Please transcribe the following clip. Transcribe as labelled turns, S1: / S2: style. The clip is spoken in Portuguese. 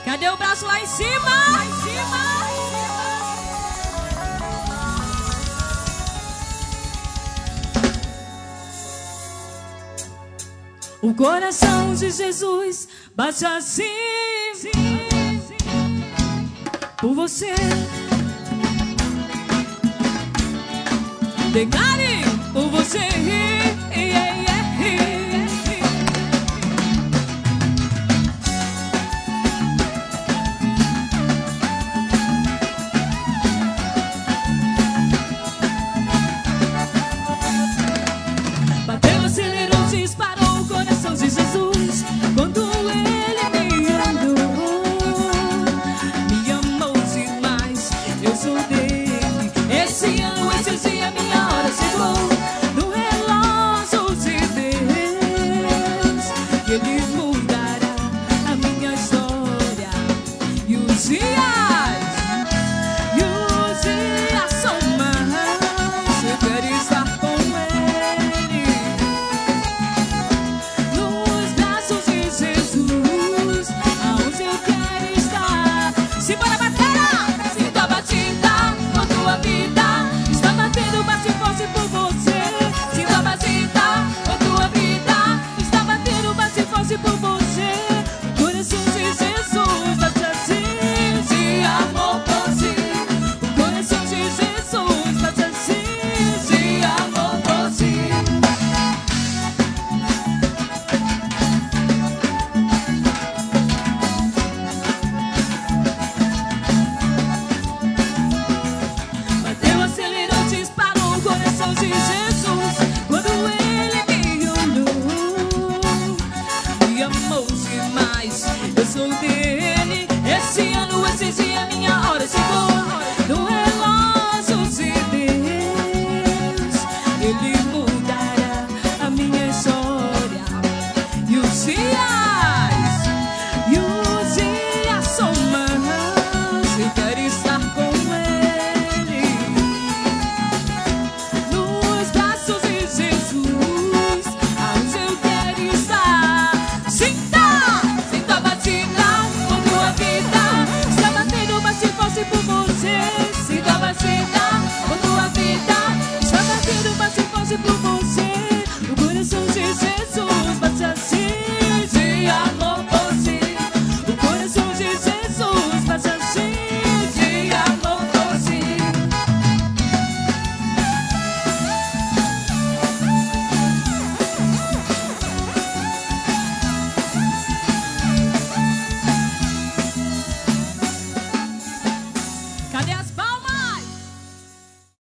S1: Cadê o braço lá em cima? Lá em cima. O coração de Jesus bate assim por você. Declare por você. Bateu, acelerou, disparou o coração de Jesus quando ele me amou. Me amou demais, eu sou dele. Esse ano, esse dia, minha hora chegou. No relógio de Deus, e ele mudará a minha história. E os dias são maus. Eu quero estar com ele nos braços de Jesus, aonde eu quero estar. Simbora, batera! Sinto a batida com tua vida. Está batendo bastante forte por você. Sinto a batida com tua vida. Está batendo bastante forte por você. O coração de Jesus bate assim de amor por ti. O coração de Jesus bate assim de amor por ti. Bateu, acelerou, disparou o coração de Jesus quando ele me olhou. Me amou demais, eu sou dele. Esse ano, esse dia,